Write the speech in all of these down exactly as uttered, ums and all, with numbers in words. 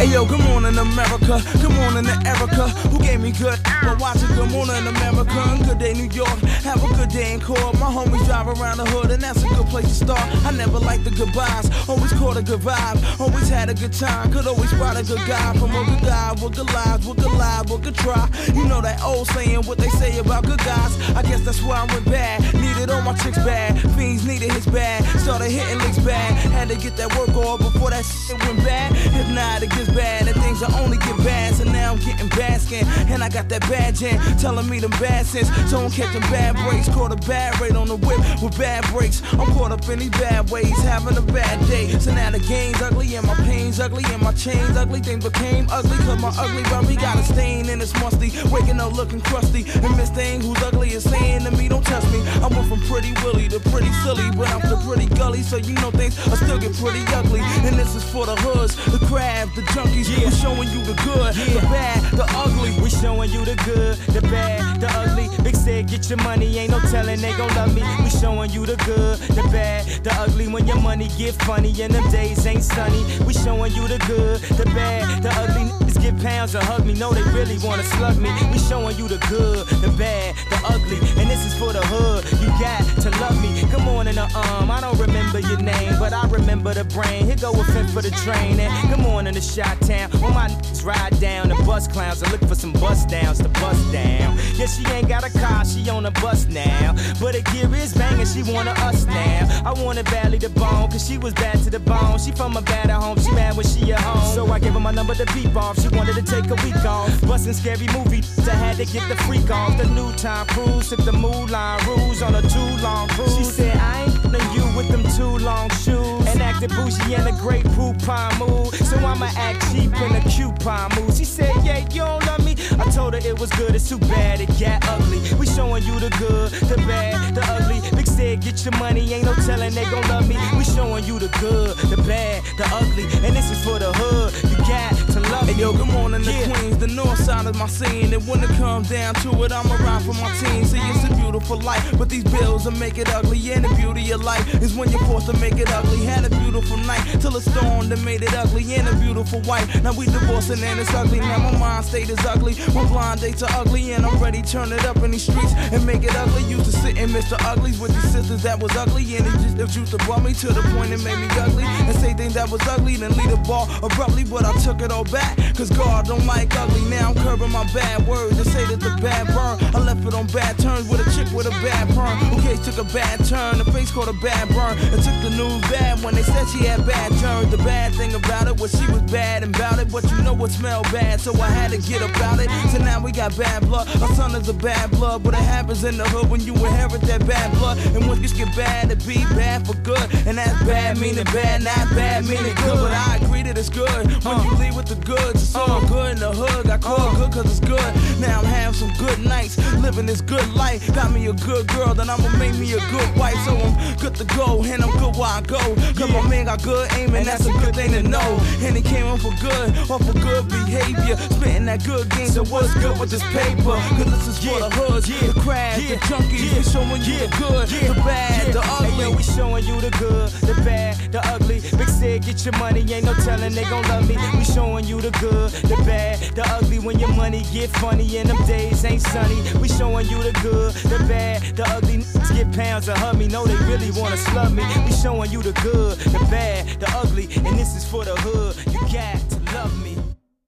Yo, good morning, America. Good morning to Erica, who gave me good. But watching Good Morning America and Good Day New York. Have a good day in court. My homies drive around the hood, and that's a good place to start. I never liked the goodbyes, always caught a good vibe. Always had a good time, could always spot a good guy. From a good guy, with good lives, with good lives, with good try. You know that old saying, what they say about good guys. I guess that's why I went bad. Needed all my chicks bad. Fiends needed his bad. Started hitting licks bad. Had to get that work off before that shit went bad. If not, it gets bad, and things will only get bad. So now I'm getting bad skin, and I got that badge in, telling me them bad sins. So I'm catching bad breaks, caught a bad rate on the whip with bad breaks. I'm caught up in these bad ways, having a bad day. So now the game's ugly, and my pain's ugly, and my chain's ugly. Things became ugly, cause my ugly rubby got a stain and it's musty. Waking up looking crusty, and Miss Thing, who's ugly, is saying to me, don't touch me. I went from pretty willy to pretty silly, but I'm still pretty gully, so you know things will still get pretty ugly. And this is for the hoods, the crabs, the junkies. Yeah. We're showing you the good, yeah. The bad, the ugly. We showing you the good, the bad, the ugly. Big said get your money, ain't no telling they gon' love me. We showing you the good, the bad, the ugly. When your money get funny and them days ain't sunny. We showing you the good, the bad, the ugly. Niggas get pounds and hug me, know they really wanna slug me. We showing you the good, the bad, the ugly. And this is for the hood, you got to love me. Good morning, uh, um, I don't remember your name, but I remember the brain. Here go a fifth for the train. And good morning to Chi-Town. All my niggas ride down the bus clowns and look for some bus downs to bust down. Yeah, she ain't got a car, she on a bus now. But her gear is banging, she wanna us now. I wanted badly to bone, cause she was bad to the bone. She from a bad at home, she mad when she at home. So I gave her my number to beep off, she wanted to take a week off. Bustin' scary movie, I had to get the freak off. The new Tom Cruise took the Moulin Rouge on a too long cruise. She said, I ain't f***ing you with them too long shoes. And acted bougie in a great poupon mood. So I'ma act cheap in a coupon mood. She said, yeah, you don't love me? I told her it was good, it's too bad it got ugly. We showing you the good, the bad, the ugly. Big said, get your money, ain't no telling they gon' love me. We showing you the good, the bad, the ugly. And this is for the hood, you got to love me. Hey yo, good morning to Yeah. Queens, the north side of my scene. And when it comes down to it, I'ma ride for my team. See, it's a beautiful life, but these bills will make it ugly. And the beauty of life is when you're forced to make it ugly. Had a beautiful night till a storm that made it ugly. And a beautiful wife, now we divorcing and it's ugly. Now my mind state is ugly, my blind dates are ugly. And I'm ready to turn it up in these streets and make it ugly. Used to sit in Mister Uglies with these sisters that was ugly. And it just it used to bum me to the point it made me ugly. And say things that was ugly, then leave the ball abruptly. But I took it all back, cause God don't like ugly. Now I'm curbing my bad words and say that the bad burn. I left it on bad terms with a chick with a bad perm. Okay, took a bad turn, the face caught a bad burn. And took the news bad when they said she had bad turns. The bad thing about it was she was bad and bout it, but you know it smelled bad, so I had to get about it. So now we got bad blood, our son is a bad blood. But it happens in the hood when you inherit that bad blood. And when things get bad, it be bad for good. And that's bad meaning bad, not bad meaning good. But I agree that it's good when you leave with the goods. It's all good in the hood, got called good cause it's good. Now I'm having some good nights, living this good life. Got me a good girl, then I'ma make me a good wife. So I'm good to go, and I'm good where I go. Cause my man got good aim, and that's a good thing to know. And he came on for good, off for good behavior. Spitting that good game, so what's good with this paper? Cause this is for the hoods, the crabs, the junkies. We showing you the good, the bad, the ugly. Hey, yo, we showing you the good, the bad, the ugly. Big said, get your money, ain't no telling they gon' love me. We showing you the good, the bad, the ugly. When your money get funny and them days ain't sunny. We showing you the good, the bad, the ugly. Niggas get pounds and hug me, know they really wanna slug me. We showing you the good, the bad, the ugly. And this is for the hood, you got to love me.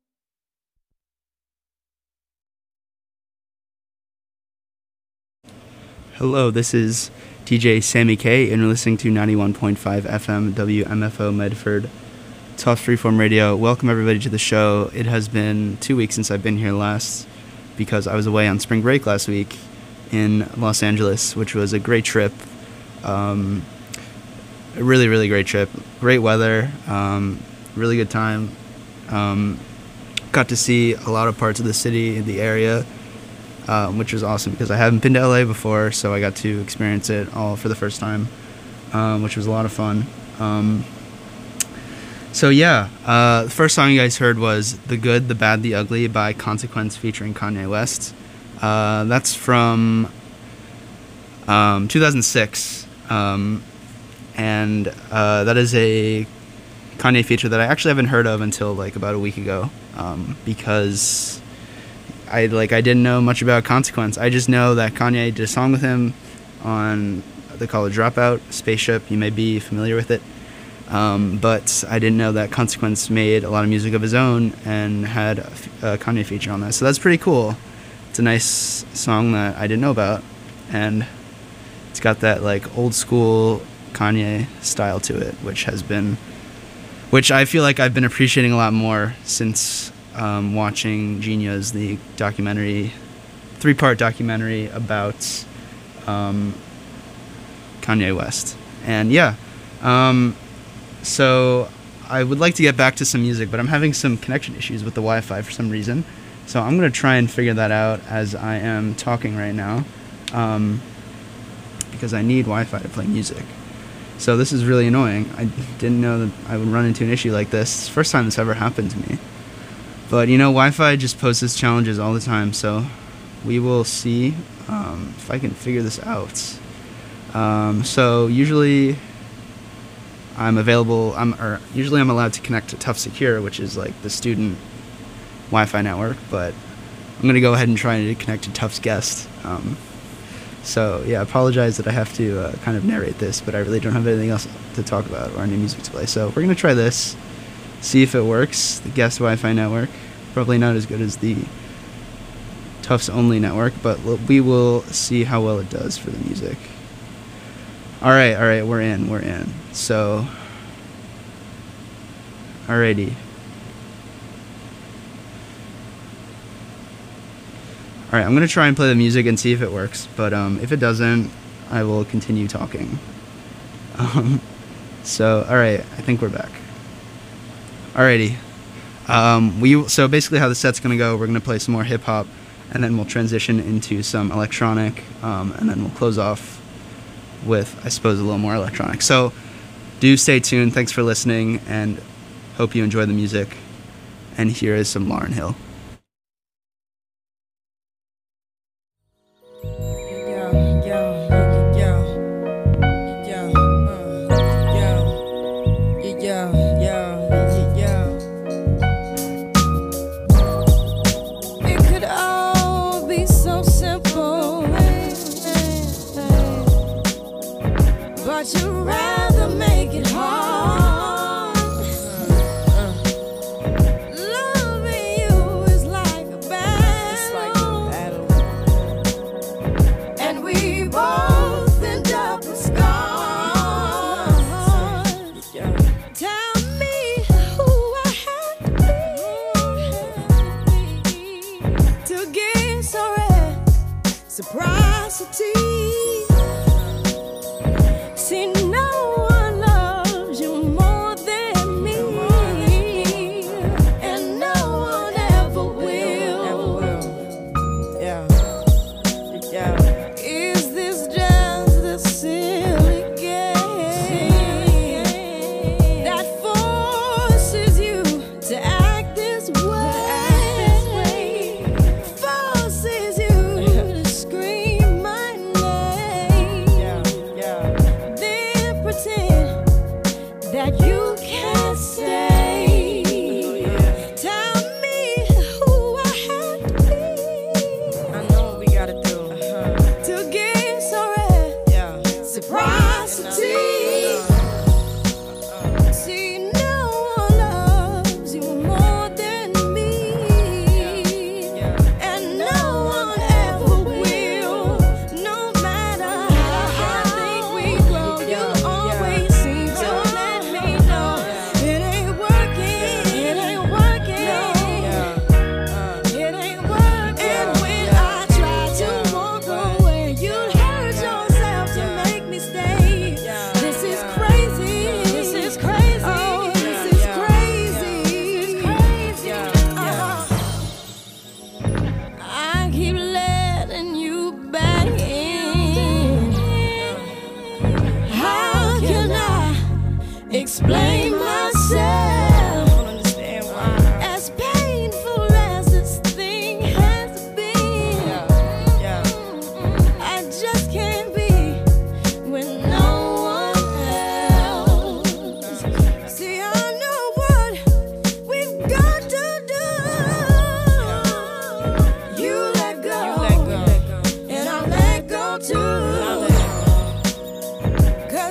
Hello, this is D J Sammy K, and you're listening to ninety-one point five F M W M F O Medford, Tufts Freeform Radio. Welcome everybody to the show. It has been two weeks since I've been here last because I was away on spring break last week in Los Angeles, which was a great trip. Um, a really, really great trip. Great weather, um, really good time. Um, got to see a lot of parts of the city, the area, um, which was awesome because I haven't been to L A before, so I got to experience it all for the first time, um, which was a lot of fun. Um, so yeah, uh, the first song you guys heard was The Good, The Bad, The Ugly by Consequence featuring Kanye West. Uh, that's from um, two thousand six, um, and uh, that is a Kanye feature that I actually haven't heard of until like about a week ago, um, because I like I didn't know much about Consequence. I just know that Kanye did a song with him on the College Dropout, Spaceship. You may be familiar with it, um, but I didn't know that Consequence made a lot of music of his own and had a, a Kanye feature on that. So that's pretty cool. It's a nice song that I didn't know about, and it's got that like old school Kanye style to it, which has been, which I feel like I've been appreciating a lot more since um, watching Genius, the documentary, three-part documentary about um, Kanye West. And yeah, um, so I would like to get back to some music, but I'm having some connection issues with the Wi-Fi for some reason. So I'm going to try and figure that out as I am talking right now, um, because I need Wi-Fi to play music. So this is really annoying. I didn't know that I would run into an issue like this. It's the first time this ever happened to me. But, you know, Wi-Fi just poses challenges all the time, so we will see um, if I can figure this out. Um, so usually I'm available, I'm, or usually I'm allowed to connect to Tough Secure, which is like the student Wi-Fi network, but I'm going to go ahead and try to connect to Tough's guest. Um, So, yeah, I apologize that I have to uh, kind of narrate this, but I really don't have anything else to talk about or any music to play. So we're going to try this, see if it works. The guest Wi-Fi network, probably not as good as the Tufts only network, but we will see how well it does for the music. All right, all right, we're in, we're in. So, alrighty. Alright, I'm going to try and play the music and see if it works, but um, if it doesn't, I will continue talking. Um, so, alright, I think we're back. Alrighty. Um, we So basically how the set's going to go, we're going to play some more hip-hop, and then we'll transition into some electronic, um, and then we'll close off with, I suppose, a little more electronic. So, do stay tuned. Thanks for listening, and hope you enjoy the music. And here is some Lauryn Hill. Surprise, see, no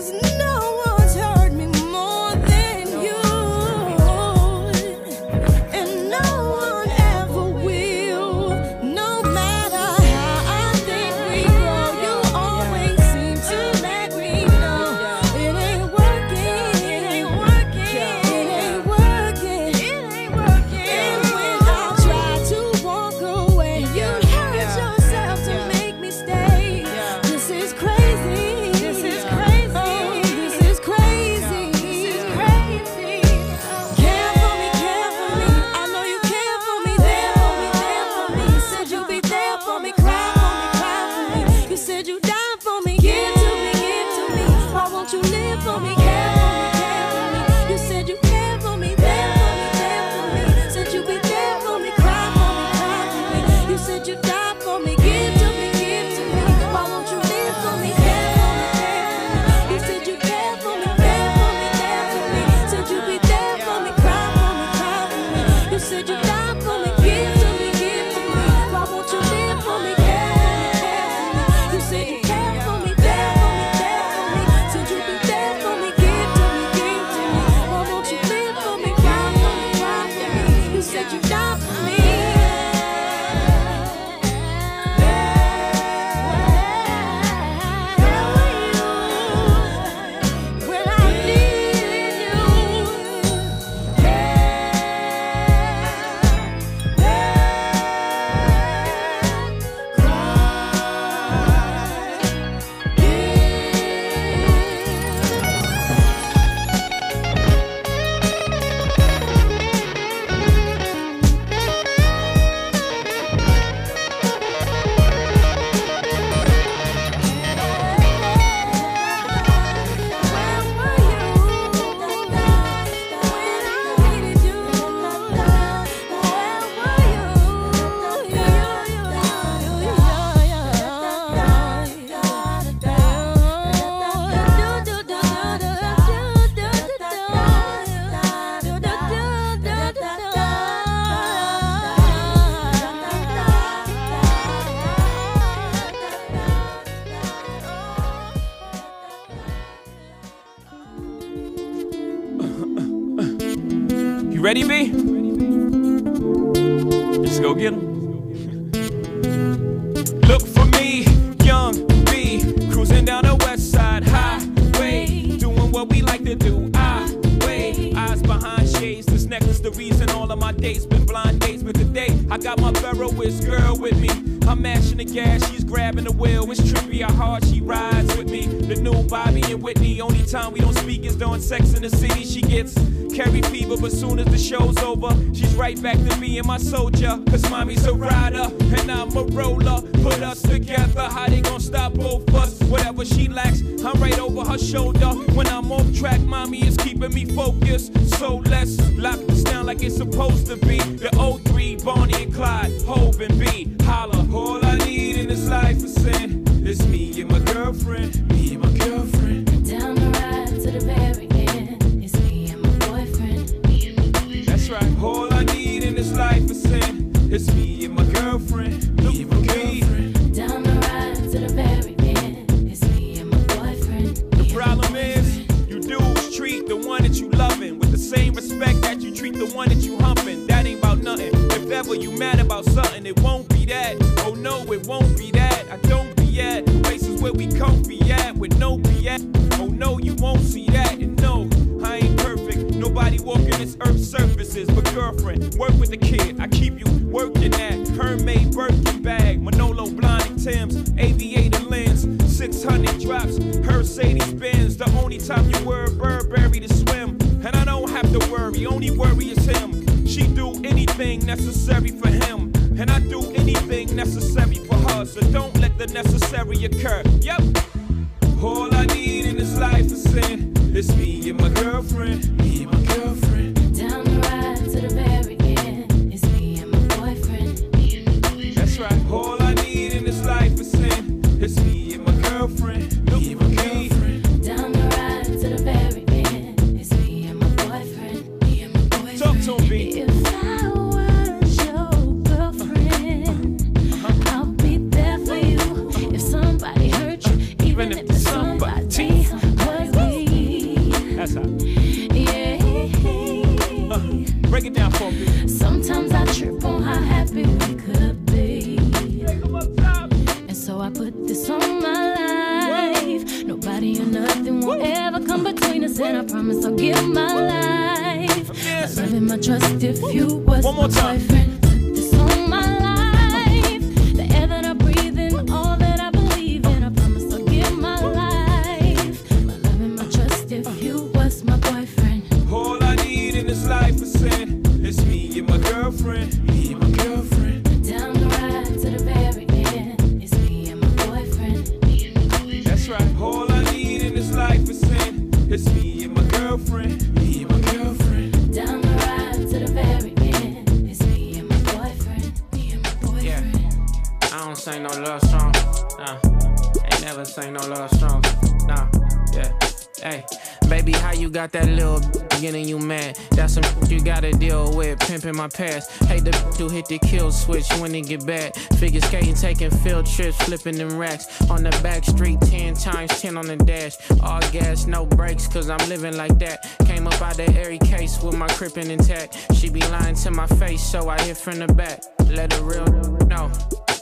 You ready, B? Let's go get him. Look for me, young B, cruising down the west side highway, doing what we like to do. I wait, eyes behind shades. This necklace, the reason all of my dates been blind dates. But today, I got my Ferroist girl with me. I'm mashing the gas, she's grabbing the wheel. It's trippy how hard she rides with me. The new Bobby and Whitney. Only time we don't speak is during Sex in the City. She gets carry fever, but soon as the show's over, she's right back to me and my soldier. Cause mommy's a rider and I'm a roller. Put us together, how they gon' stop both of us? Whatever she lacks, I'm right over her shoulder. When I'm off track, mommy is keeping me focused. So let's lock this down like it's supposed to be. The oh three, Bonnie and Clyde, Hove and B. Holla, all I need in this life is sin. It's me and my girlfriend, me and my girlfriend. Down the ride to the very end. It's me and my boyfriend, me and my boyfriend. That's right, all I need in this life is sin. It's me and my girlfriend, me and my girlfriend. Down the ride to the very end. It's me and my boyfriend. The problem is, you dudes treat the one that you loving with the same respect that you treat the one that you humping. That ain't about nothing. If ever you mad about something, it won't be that. Oh no, it won't be that. I don't be at places where we comfy at with no B S. Oh no, you won't see that. And no, I ain't perfect. Nobody walking this earth's surfaces. But girlfriend, work with the kid. I keep you working at Hermaid Birkin bag, Manolo Blahnik Tim's, aviator lens, six hundred drops, Mercedes Benz. The only time you wear a Burberry to swim, and I don't have to worry. Only worry is him. She do anything necessary for him, and I do anything necessary for her. So don't let the necessary occur. Yep. All I need in this life is sin. It's me and my girlfriend, me and my girlfriend. Down the ride to the very end. It's me and my boyfriend, me and my boyfriend. That's right. All I need in this life is sin. It's me and my girlfriend, me and my girlfriend. Down the ride to the very end. It's me and my boyfriend, me and my boyfriend. Talk to me. If I was your girlfriend, uh-huh. I'll be there for you. If somebody hurt you, even, even if it's somebody, somebody, somebody nobody or nothing won't ever come between us, and I promise I'll give my life, my love and my trust if you was One more my time. boyfriend. Put this on my life, the air that I breathe in, all that I believe in. I promise I'll give my life, my love and my trust if you was my boyfriend. All I need in this life is sin. It's me and my girlfriend. Me and my girlfriend. Down the ride to the very end, it's me and my boyfriend. Me and my boyfriend. That's right. All I need in this life is sin. It's me and my girlfriend. Me and my girlfriend. Down the ride to the very end, it's me and my boyfriend. Me and my boyfriend. Yeah. I don't sing no love song. Nah. Ain't never sing no love song. Nah. Yeah. Hey. Baby, how you got that little getting you mad? That's some you gotta deal with, pimping my past. Hate the who hit the kill switch when it get bad. Figure skating, taking field trips, flipping them racks. On the back street, ten times ten on the dash. All gas, no brakes, cause I'm living like that. Came up out the airy case with my crippin' intact. She be lying to my face, so I hit from the back. Let a real know.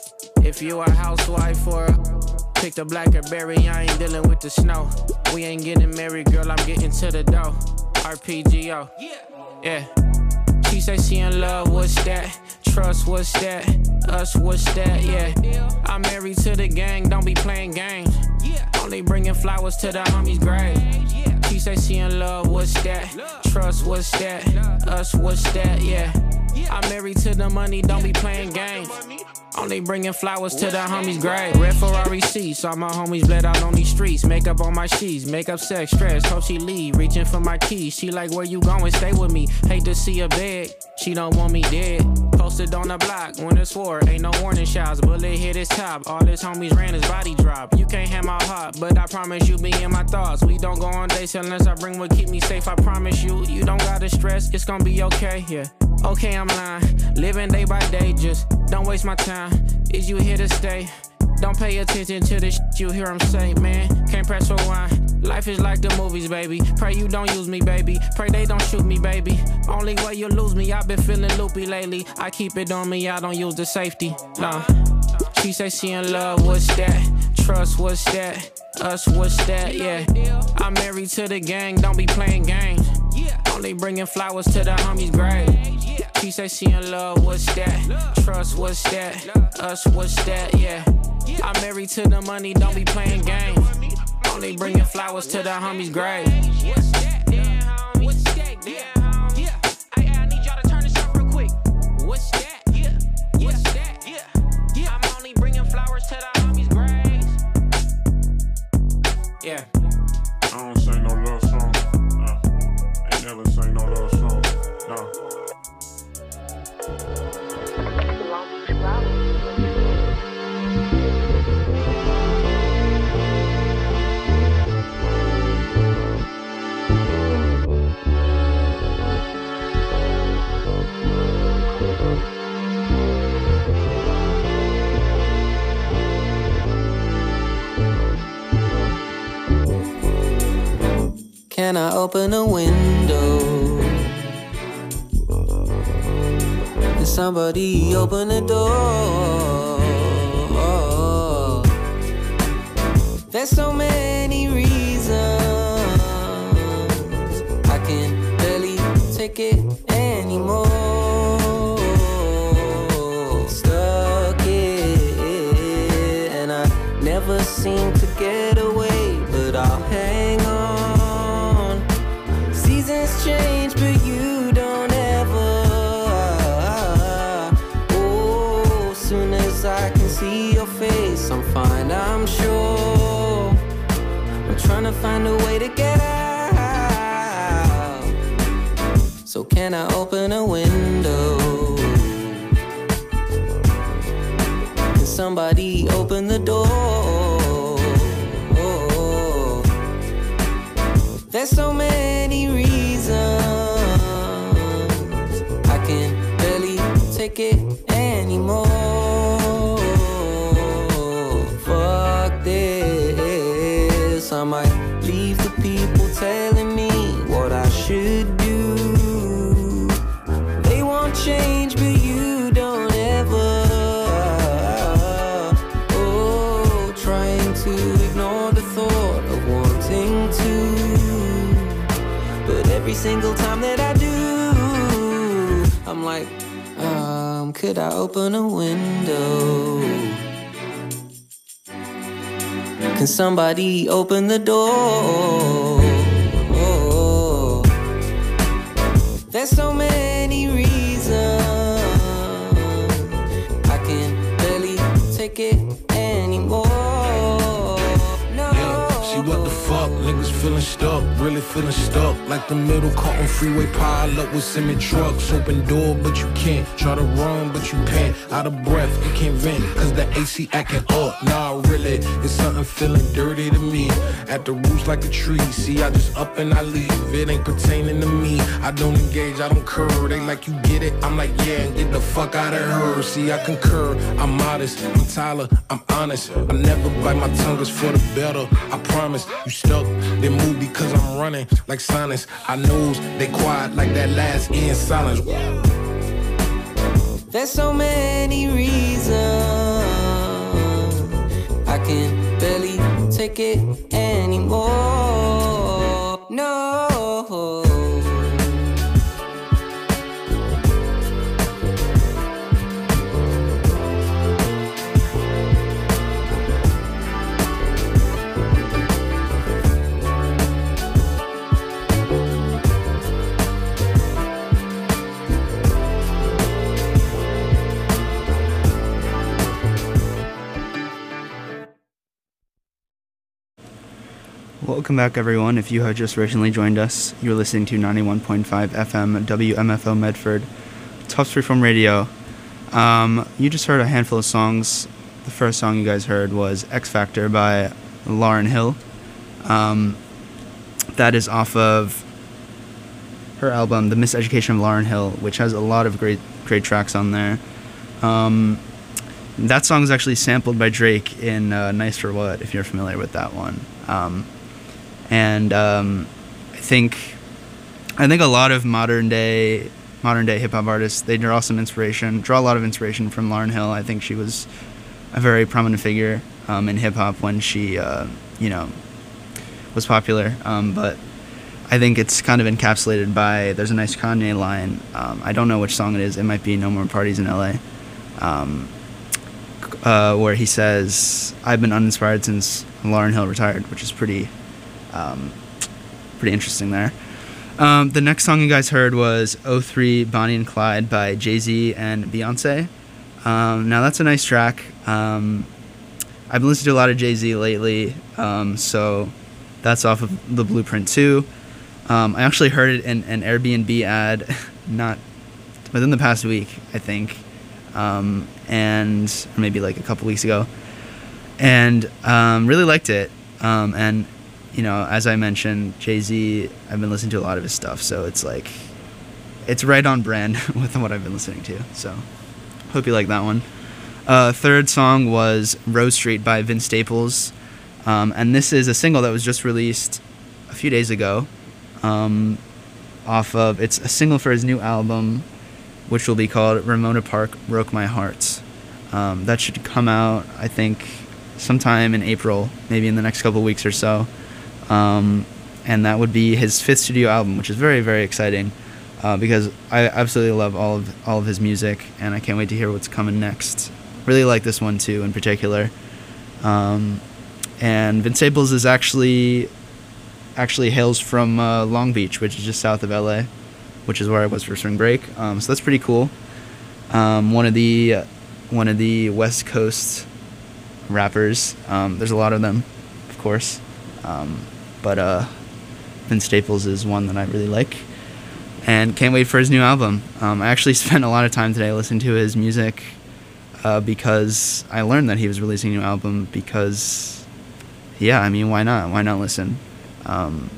If you a housewife or a pick the blackberry, I ain't dealing with the snow. We ain't getting married, girl, I'm getting to the dough. R P G O, yeah. She say she in love, what's that? Trust, what's that? Us, what's that? Yeah. I'm married to the gang, don't be playing games. Only bringing flowers to the homie's grave. She say she in love, what's that? Trust, what's that? Us, what's that? Yeah. I'm married to the money, don't be playing games. Only bringing flowers to the homie's grave. Red Ferrari seats, all my homies bled out on these streets. Makeup on my sheets, makeup sex, stress, hope she leave. Reaching for my keys, she like, where you going? Stay with me. Hate to see her beg, she don't want me dead. Posted on the block, when it's war, ain't no warning shots. Bullet hit his top, all his homies ran his body drop. You can't have my heart, but I promise you be in my thoughts. We don't go on dates unless I bring what keep me safe. I promise you, you don't gotta stress, it's gonna be okay, yeah. Okay, I'm lying, living day by day, just don't waste my time. Is you here to stay? Don't pay attention to the shit you hear him say, man. Can't press rewind. Life is like the movies, baby. Pray you don't use me, baby. Pray they don't shoot me, baby. Only way you lose me, I've been feeling loopy lately. I keep it on me, I don't use the safety. Nah. She say she in love, what's that? Trust, what's that? Us, what's that? Yeah. I'm married to the gang, don't be playing games. Only bringing flowers to the homie's grave. She say she in love, what's that? Trust, what's that? Us, what's that? Yeah. I'm married to the money, don't be playing games. Only bringing flowers to the homie's grave. What's that? Yeah, what's that? Yeah, yeah. I, I need y'all to turn this up real quick. What's that? Yeah, what's that? Yeah, yeah. I'm only bringing flowers to the homie's grave. Yeah. I don't sing no love song. Nah. Ain't never sing no love song. Nah. Can I open a window? Can somebody open the door? There's so many reasons I can barely take it anymore. Stuck it, and I never seem to get away, but I'll hang on. Seasons change, but you don't ever. Oh, soon as I can see your face, I'm fine, I'm sure. I'm trying to find a way to get out. So can I open a window? Can somebody open the door? There's so many reasons I can barely take it anymore. Fuck this, I might leave the people telling me what I should do. They won't change, but you don't ever. Oh, trying to ignore the thought of one sing to. But every single time that I do, I'm like, um, could I open a window? Can somebody open the door? There's so many reasons I can barely take it anymore. No. Yeah, see what the fuck, niggas feeling stuck, really feeling stuck. Like the middle caught on freeway pile up with semi trucks. Open door, but you can't. Try to run, but you pant. Out of breath, you can't vent, cause the A C acting up. Nah, really, it's something feeling dirty to me. At the roots like a tree. See, I just up and I leave. It ain't pertaining to me. I don't engage, I don't curve. They like, you get it? I'm like, yeah, and get the fuck out of her. See, I concur. I'm modest. I'm Tyler. I'm honest. I never bite my tongue, it's for the better. I promise. You stuck, then move because I'm running like silence. I knows they quiet like that last in silence. There's so many reasons I can barely take it anymore. No. Welcome back, everyone. If you have just recently joined us, you're listening to ninety-one point five F M W M F O Medford, Tufts Freeform Radio. Um, you just heard a handful of songs. The first song you guys heard was X Factor by Lauryn Hill. Um, that is off of her album, The Miseducation of Lauryn Hill, which has a lot of great great tracks on there. Um, that song is actually sampled by Drake in uh, Nice for What, if you're familiar with that one. Um, and um, I think I think a lot of modern day modern day hip hop artists, they draw some inspiration, draw a lot of inspiration from Lauryn Hill. I think she was a very prominent figure um, in hip hop when she, uh, you know, was popular. Um, but I think it's kind of encapsulated by, there's a nice Kanye line. Um, I don't know which song it is. It might be No More Parties in L A. Um, uh, where he says, "I've been uninspired since Lauryn Hill retired," which is pretty, um, pretty interesting there. Um, the next song you guys heard was oh three Bonnie and Clyde by Jay-Z and Beyonce. Um, now that's a nice track. Um, I've been listening to a lot of Jay-Z lately, um, so that's off of the Blueprint two. Um, I actually heard it in an Airbnb ad, not within the past week, I think, um, and or maybe like a couple weeks ago, and um, really liked it. Um, and you know, as I mentioned, Jay-Z, I've been listening to a lot of his stuff, so it's like, it's right on brand with what I've been listening to. So, hope you like that one. Uh, third song was Rose Street by Vince Staples, um, and this is a single that was just released a few days ago. Um, off of, it's a single for his new album, which will be called Ramona Park Broke My Heart. Um, that should come out, I think, sometime in April, maybe in the next couple weeks or so. Um, and that would be his fifth studio album, which is very, very exciting, uh, because I absolutely love all of all of his music, and I can't wait to hear what's coming next. Really like this one too, in particular. Um, and Vince Staples is actually actually hails from uh, Long Beach, which is just south of L A, which is where I was for spring break. Um, so that's pretty cool. Um, one of the uh, one of the West Coast rappers. Um, there's a lot of them, of course. Um, but uh, Vince Staples is one that I really like, and can't wait for his new album. Um, I actually spent a lot of time today listening to his music uh, because I learned that he was releasing a new album. Because, yeah, I mean, why not? Why not listen? Um,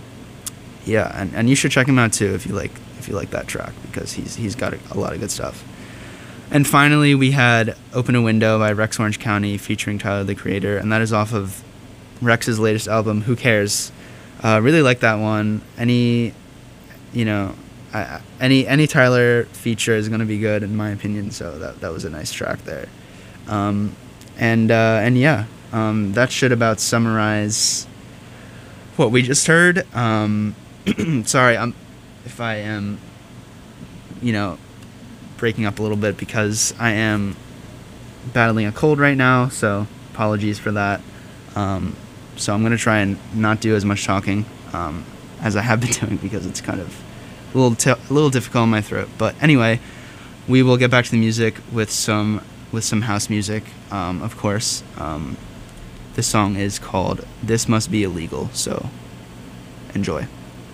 yeah, and, and you should check him out too if you like if you like that track, because he's he's got a, a lot of good stuff. And finally, we had Open a Window by Rex Orange County featuring Tyler, the Creator, and that is off of Rex's latest album, Who Cares? Uh, really like that one. Any, you know, I, any any Tyler feature is going to be good in my opinion, so that that was a nice track there. Um, and uh, and yeah, um, that should about summarize what we just heard. Um, sorry, I'm if I am, you know, breaking up a little bit because I am battling a cold right now, so apologies for that. Um, so I'm going to try and not do as much talking um, as I have been doing because it's kind of a little, t- a little difficult in my throat. But anyway, we will get back to the music with some with some house music, um, of course. Um, this song is called This Must Be Illegal, so enjoy.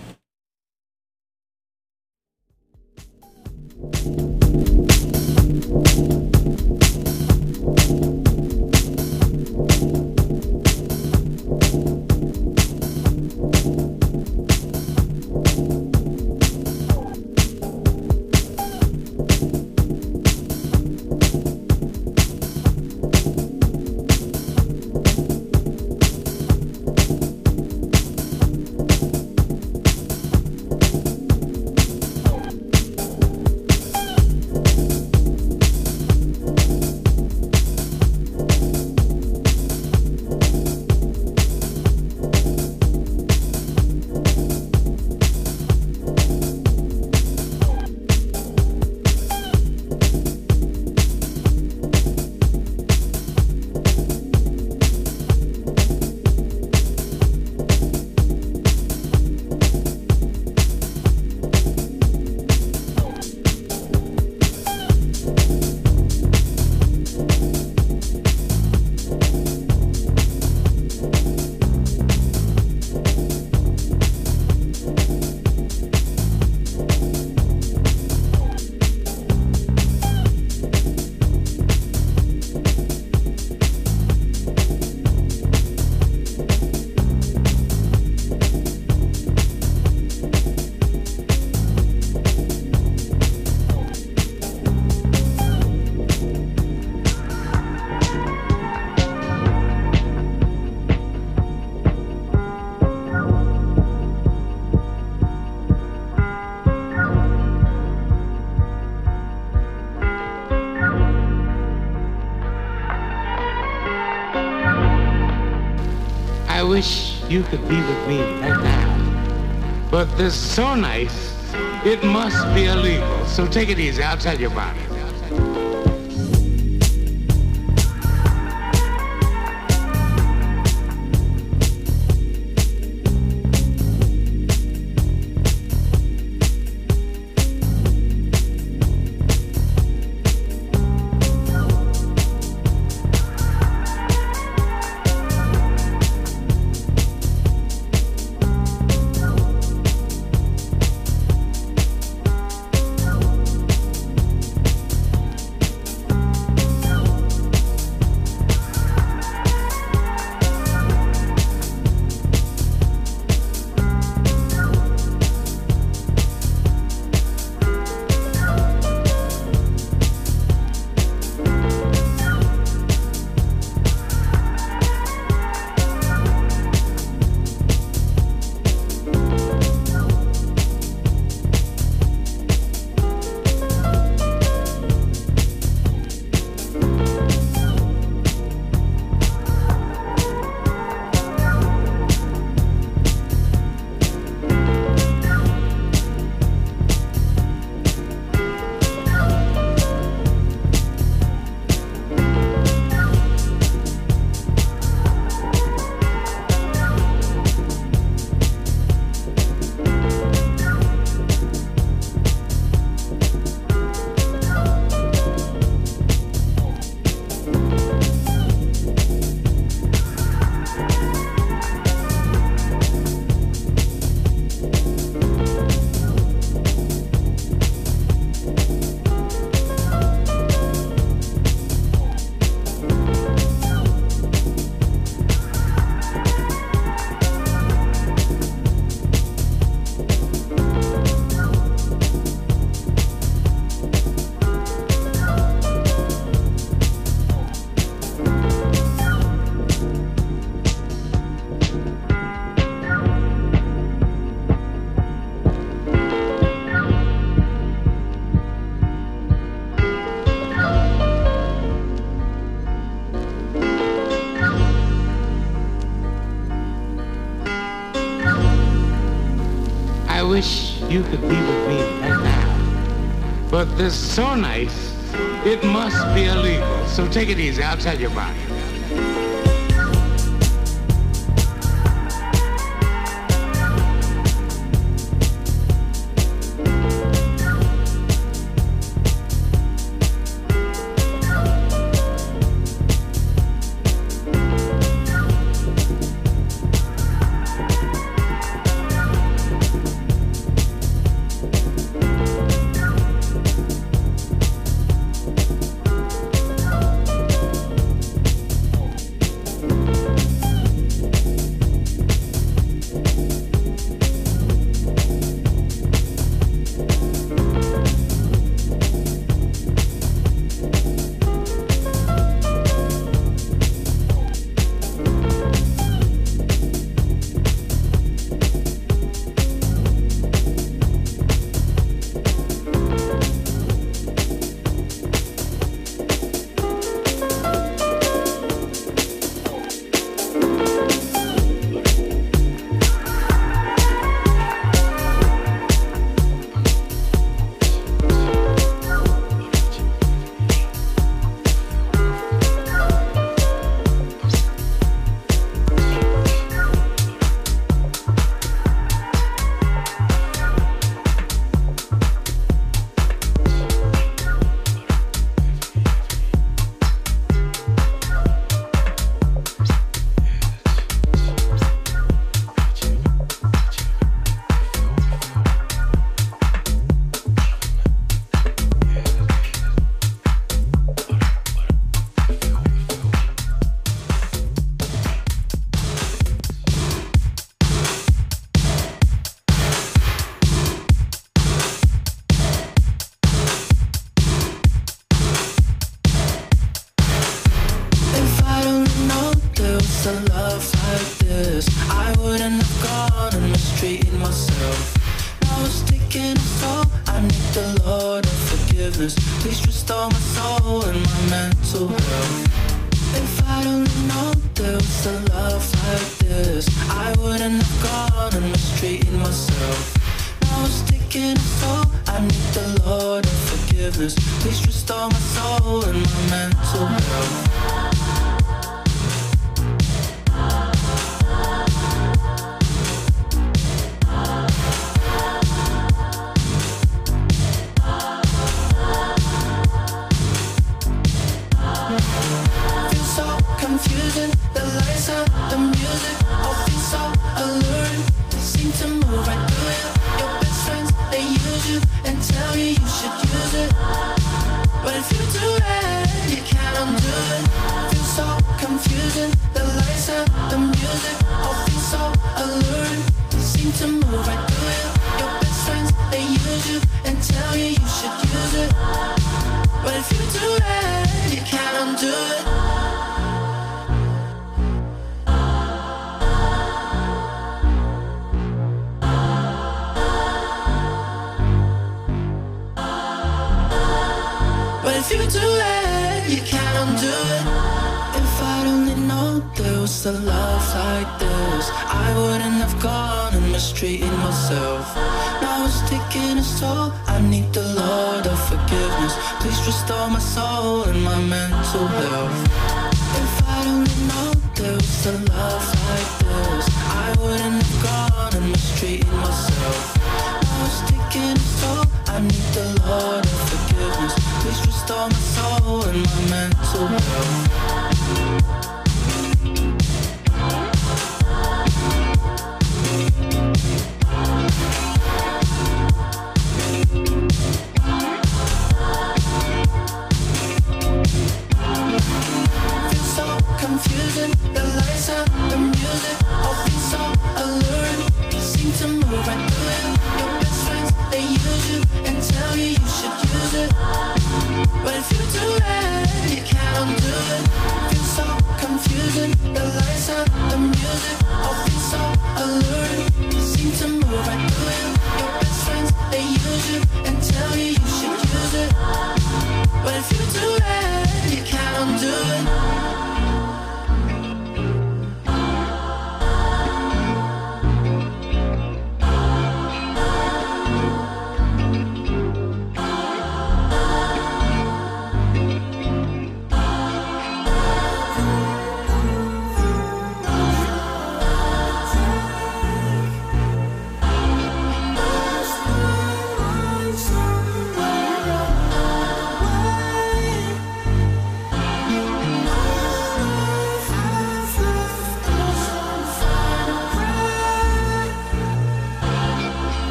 I wish you could be with me right now. But this is so nice, it must be illegal. So take it easy, I'll tell you about it. wish you could be with me right now. But this so nice, it must be illegal. So take it easy, I'll tell you about it.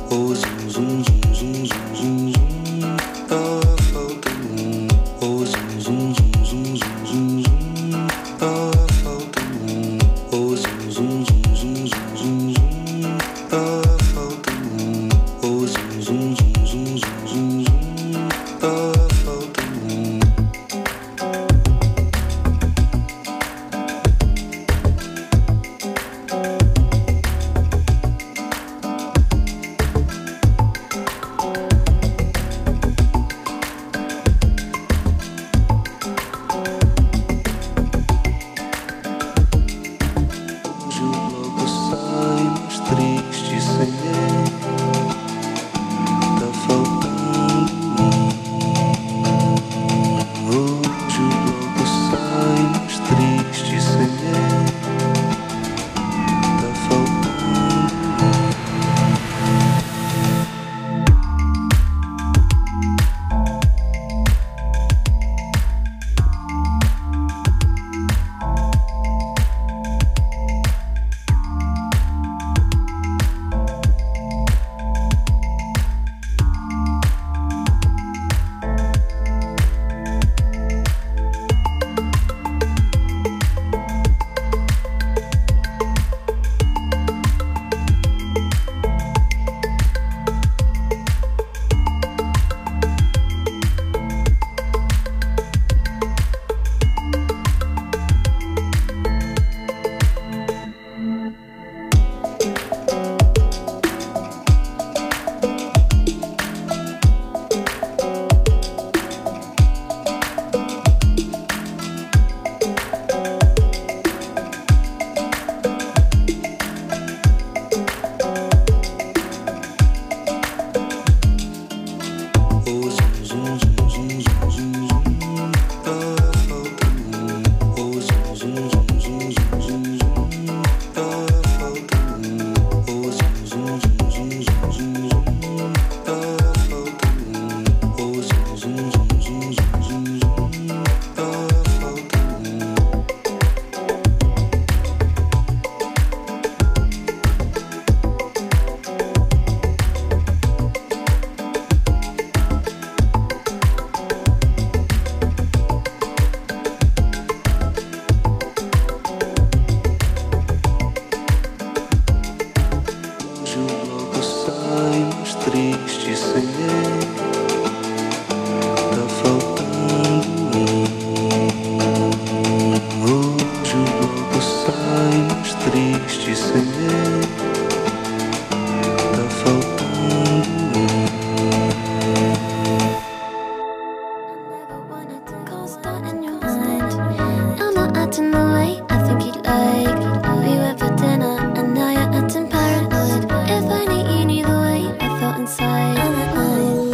Inside.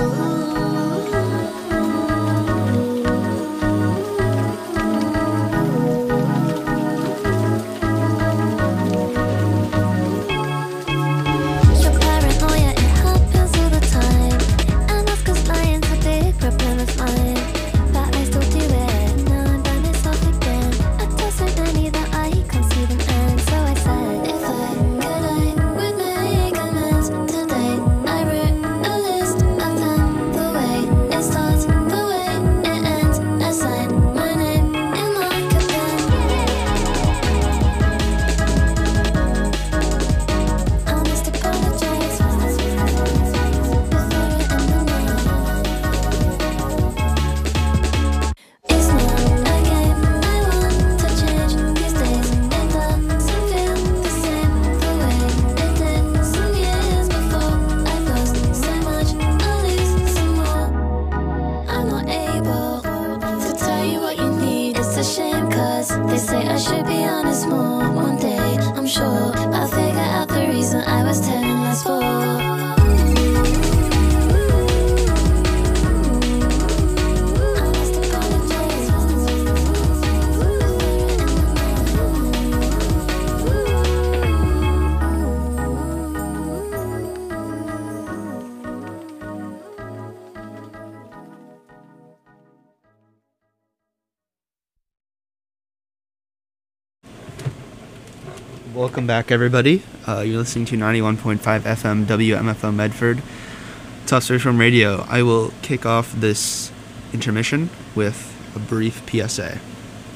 Welcome back, everybody. Uh, you're listening to ninety-one point five F M W M F O Medford, Tufts Free Form Radio. I will kick off this intermission with a brief P S A.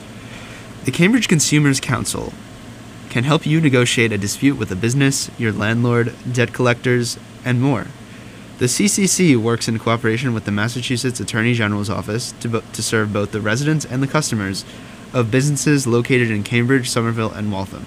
The Cambridge Consumers Council can help you negotiate a dispute with a business, your landlord, debt collectors, and more. The C C C works in cooperation with the Massachusetts Attorney General's Office to, bo- to serve both the residents and the customers of businesses located in Cambridge, Somerville, and Waltham.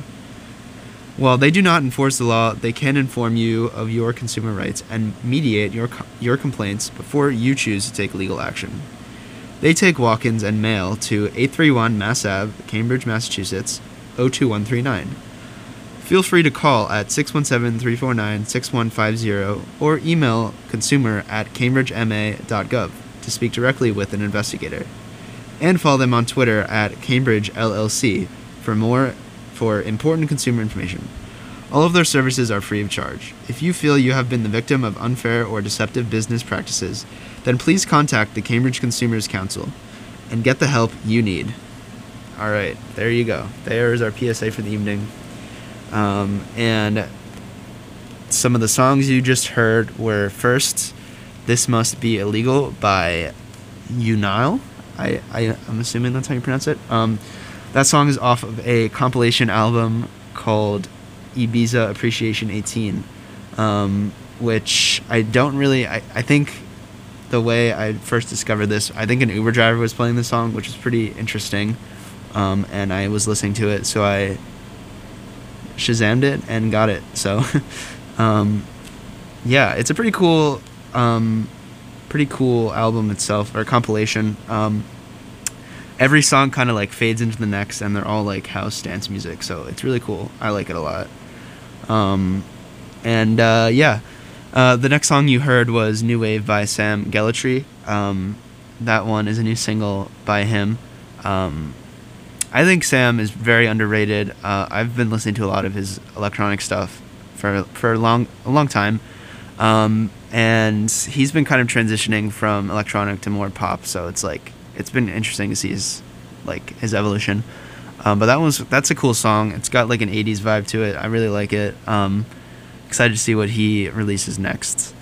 While they do not enforce the law, they can inform you of your consumer rights and mediate your co- your complaints before you choose to take legal action. They take walk-ins and mail to eight thirty-one Mass Ave, Cambridge, Massachusetts, oh two one three nine. Feel free to call at six one seven, three four nine, six one five zero or email consumer at cambridge m a dot gov to speak directly with an investigator. And follow them on Twitter at Cambridge L L C for more for important consumer information. All of their services are free of charge. If you feel you have been the victim of unfair or deceptive business practices, then please contact the Cambridge Consumers Council and get the help you need. All right, there you go. There's our P S A for the evening. Um, and some of the songs you just heard were first, This Must Be Illegal by Unile. I, I, I'm assuming that's how you pronounce it. Um, that song is off of a compilation album called Ibiza Appreciation eighteen, um, which I don't really, I, I think the way I first discovered this, I think an Uber driver was playing the song, which was pretty interesting, um, and I was listening to it, so I Shazammed it and got it. So, um, yeah, it's a pretty cool, um, pretty cool album itself, or compilation. Um, every song kind of like fades into the next, and they're all like house dance music, so it's really cool. I like it a lot. Um, and uh, yeah, uh, the next song you heard was New Wave by Sam Gellatree. Um, that one is a new single by him. Um, I think Sam is very underrated. Uh, I've been listening to a lot of his electronic stuff for for a long a long time. Um, and he's been kind of transitioning from electronic to more pop, so it's like it's been interesting to see his like his evolution. Um, but that was that's a cool song. It's got like an eighties vibe to it. I really like it. Um, excited to see what he releases next.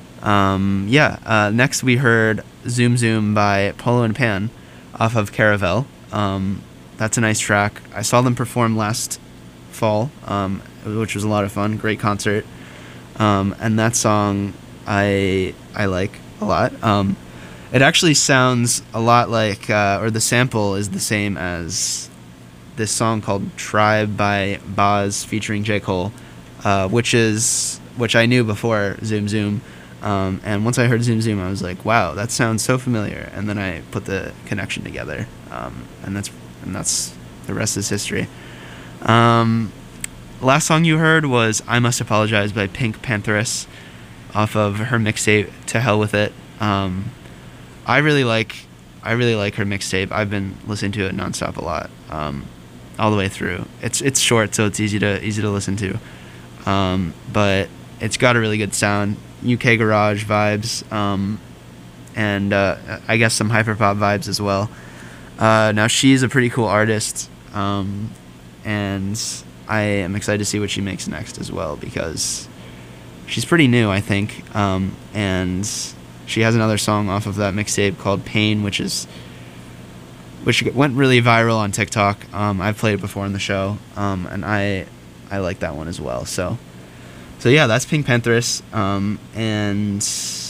Um, yeah. Uh, next we heard Zoom Zoom by Polo and Pan off of Caravel. Um, that's a nice track. I saw them perform last fall, um, which was a lot of fun. Great concert. Um, and that song I I like a lot. Um, it actually sounds a lot like, uh, or the sample is the same as this song called Tribe by Boz featuring J. Cole, uh, which is which I knew before Zoom Zoom. Um, and once I heard Zoom Zoom, I was like, wow, that sounds so familiar. And then I put the connection together, um, and that's and that's the rest is history. Um, last song you heard was I Must Apologize by Pink Pantheress off of her mixtape To Hell With It. Um, I really like I really like her mixtape. I've been listening to it nonstop a lot, um, all the way through. It's it's short, so it's easy to easy to listen to, um, but it's got a really good sound. U K garage vibes, um, and uh, I guess some hyperpop vibes as well. Uh, now she's a pretty cool artist, um, and I am excited to see what she makes next as well, because she's pretty new, I think, um, and she has another song off of that mixtape called Pain, which is which went really viral on TikTok. Um, I've played it before on the show, um, and I I like that one as well. So. So yeah, that's Pink Pantheress, um, and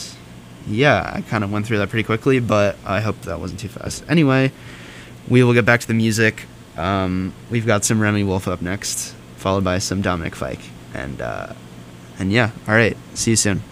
yeah, I kind of went through that pretty quickly, but I hope that wasn't too fast. Anyway, we will get back to the music. Um, we've got some Remy Wolf up next, followed by some Dominic Fike, and uh, and yeah, all right, see you soon.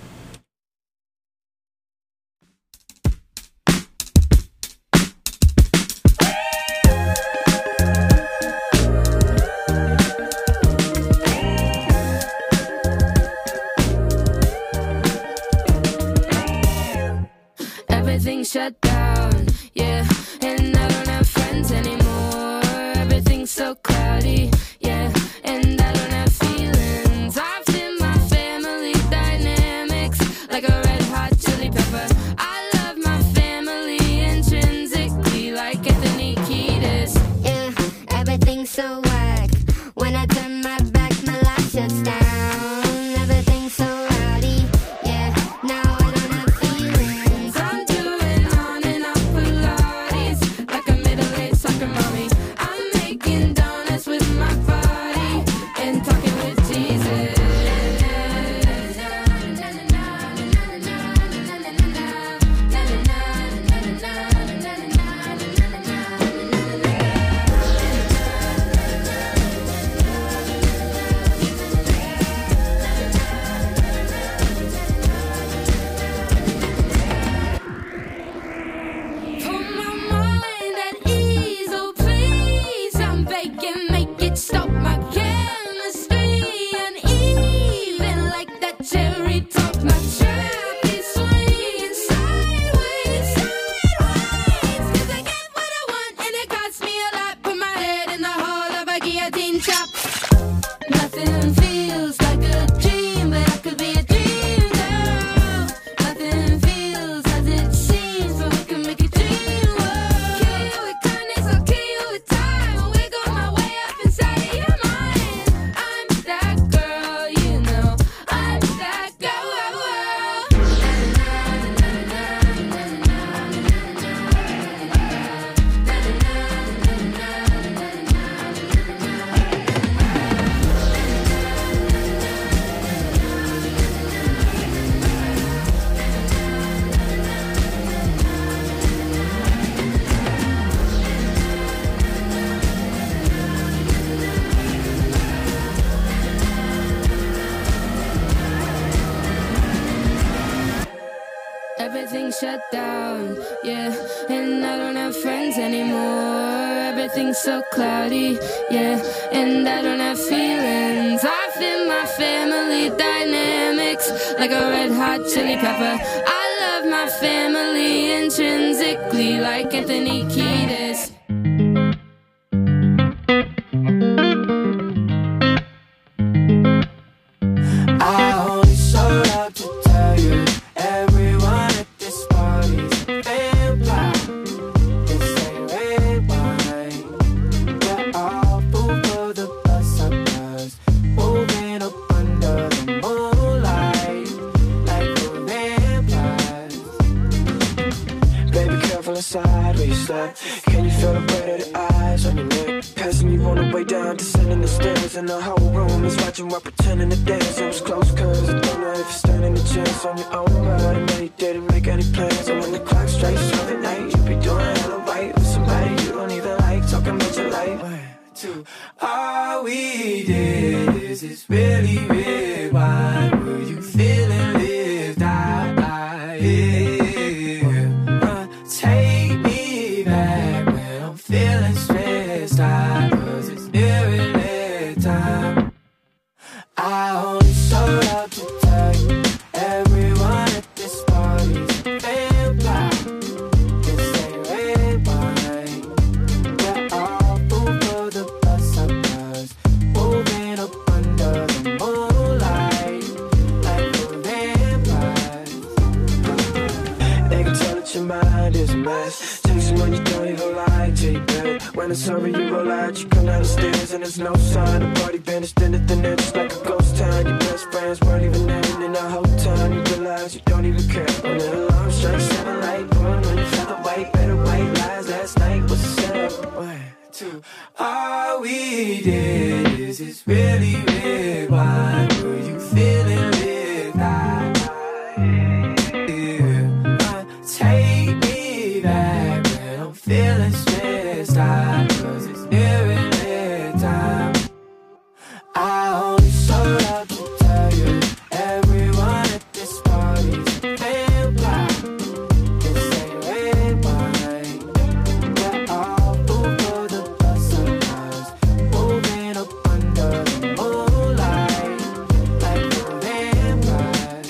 Shut down, yeah, and I don't have friends anymore. Everything's so cloudy, yeah, and I don't have feelings. I've seen my family dynamics like a red hot chili pepper. I love my family intrinsically like Anthony Kiedis. Yeah, everything's so whack when I turn my back. everything shut down, yeah. And I don't have friends anymore. Everything's so cloudy, yeah. And I don't have feelings. I feel my family dynamics like a red hot chili pepper. I love my family intrinsically like Anthony Kiedis. I only showed up to tell you everyone at this party's a vampire. This ain't red wine. We're all full of the bus up us, moving up under the moonlight like we're vampires. Baby, careful inside where you slept. Can you feel the weight of the eyes on your neck? Passing you on the way down, descending the stairs, and the whole room is watching while pretending to dance. It was close cause I don't know if you're standing a chance on your own, but I know you didn't make any plans. And when the clock strikes twelve at night, you'll be doing hella right with somebody you don't even like, talking about your life. One, two, all we did is this really red wine. Were you feeling lived out? Yeah. Uh, take me back when I'm feeling stressed out, cause it's nearing that time. I only showed up to tell you everyone at this party's a vampire. This ain't red wine. We're all full of the bus up us, moving up under the moonlight like we're vampires. They can tell that your mind is a mess. Take someone you don't even like till you bed. When it's over you roll out, you come down the stairs and there's no sign. The party vanished into thin air just like a ghost town. Your best friends weren't even there, and in the whole time you realize you don't even care. When the alarm strikes seven light, going when you feel the white, better white lies last night was a setup. One, two, all we did is this really red wine. Were you feeling lit? Yeah. Uh, take me back when I'm feeling stressed out, cause it's nearing that time. I only showed up to tell you everyone at this party's a vampire. This ain't red wine. We're all full of the bus of us, moving up under the moonlight like we're vampires.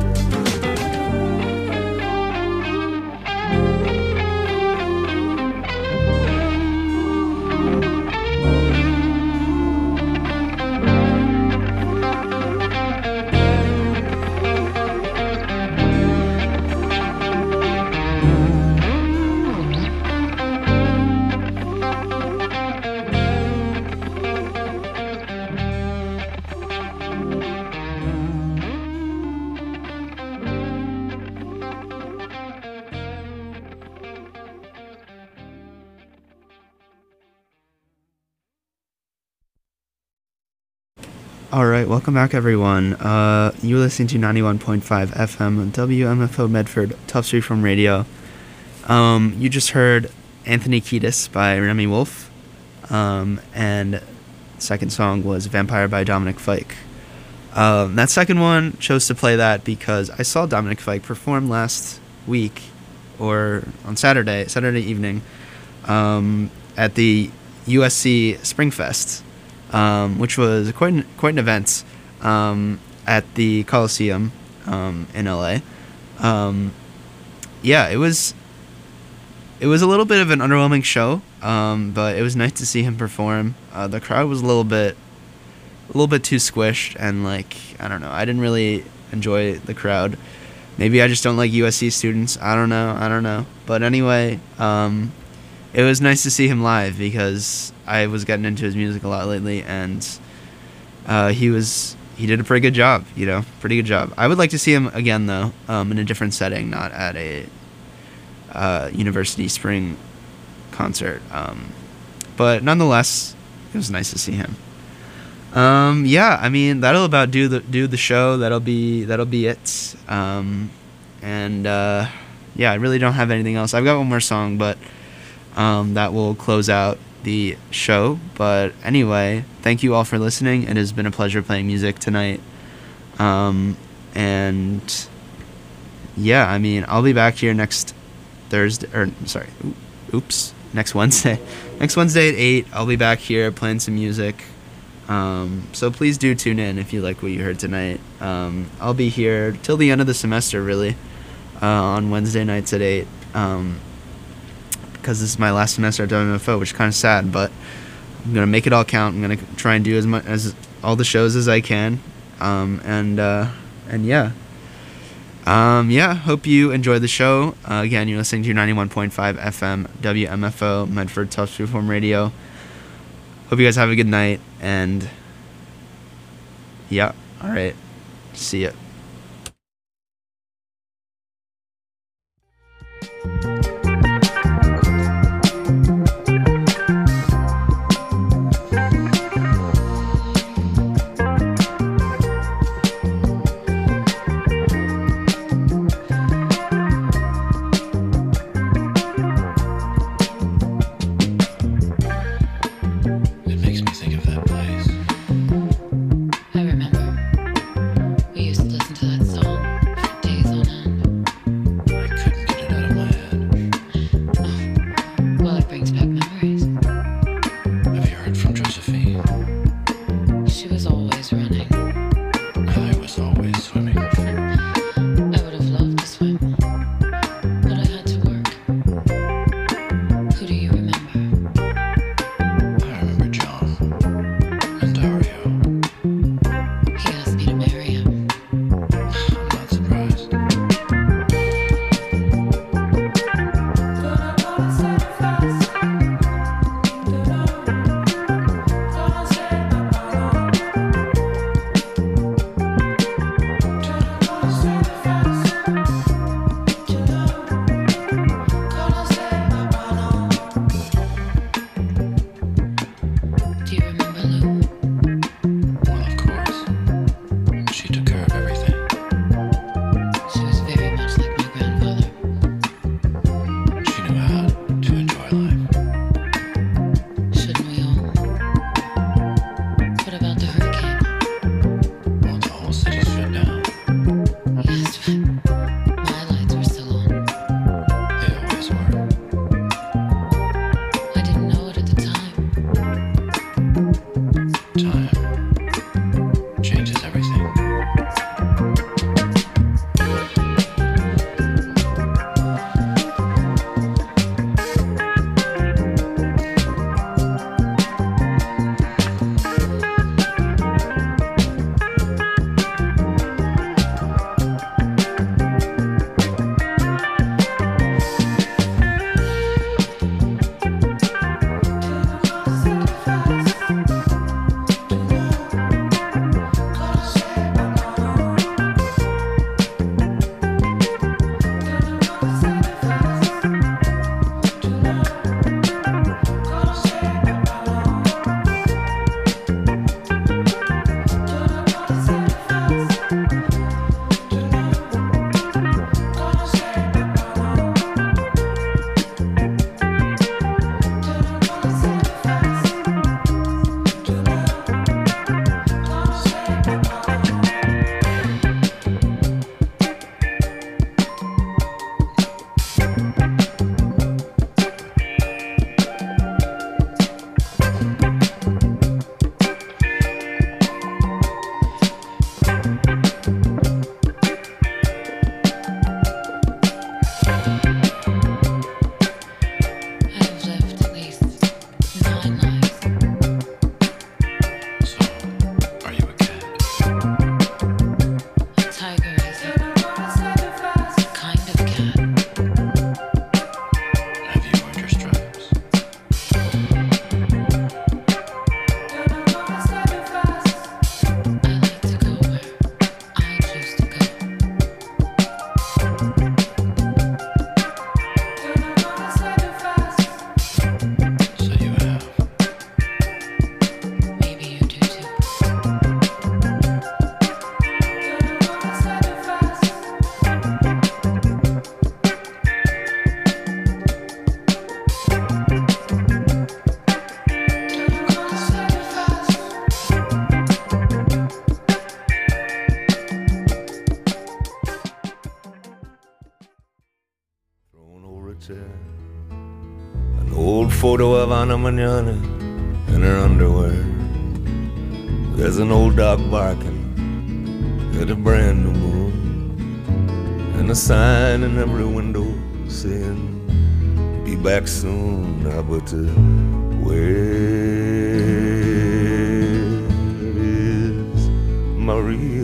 All right, welcome back, everyone. Uh, you're listening to ninety-one point five F M W M F O Medford, Tufts Reform Radio. Um, you just heard Anthony Kiedis by Remy Wolf, um, and the second song was Vampire by Dominic Fike. Um, that second one chose to play that because I saw Dominic Fike perform last week, or on Saturday, Saturday evening, um, at the U S C Springfest. Um, which was quite an, quite an event um, at the Coliseum um, in L A. Um, yeah, it was it was a little bit of an underwhelming show, um, but it was nice to see him perform. Uh, the crowd was a little bit a little bit too squished, and like I don't know, I didn't really enjoy the crowd. Maybe I just don't like U S C students. I don't know. I don't know. But anyway, um, it was nice to see him live because I was getting into his music a lot lately, and uh, he was he did a pretty good job, you know, pretty good job. I would like to see him again, though, um, in a different setting, not at a uh, University Spring concert. Um, but nonetheless, it was nice to see him. Um, yeah, I mean that'll about do the do the show. That'll be that'll be it. Um, and uh, yeah, I really don't have anything else. I've got one more song, but um, that will close out the show. But anyway, thank you all for listening. It has been a pleasure playing music tonight. Um, and yeah, I mean, I'll be back here next Thursday, or sorry, oops, next Wednesday. Next Wednesday at eight, I'll be back here playing some music. Um, so please do tune in if you like what you heard tonight. Um, I'll be here till the end of the semester, really, uh, on Wednesday nights at eight, um, because this is my last semester at W M F O, which is kind of sad, but I'm going to make it all count. I'm going to try and do as much as all the shows as I can. Um, and, uh, and yeah. Um, yeah, hope you enjoyed the show. Uh, again, you're listening to ninety-one point five F M W M F O, Medford Tufts Freeform Radio. Hope you guys have a good night, and yeah, all right, see ya. I remember we used to listen said. An old photo of Ana Mañana in her underwear. There's an old dog barking at a brand new moon, and a sign in every window saying, be back soon. Now, but uh, where is Maria?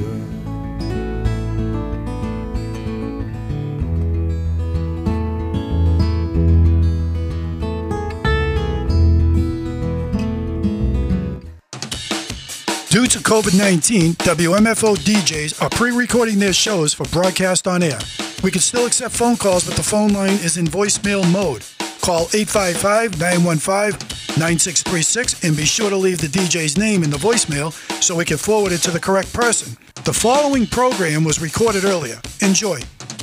Due to COVID nineteen, W M F O D Js are pre-recording their shows for broadcast on air. We can still accept phone calls, but the phone line is in voicemail mode. Call eight five five, nine one five, nine six three six and be sure to leave the D J's name in the voicemail so we can forward it to the correct person. The following program was recorded earlier. Enjoy.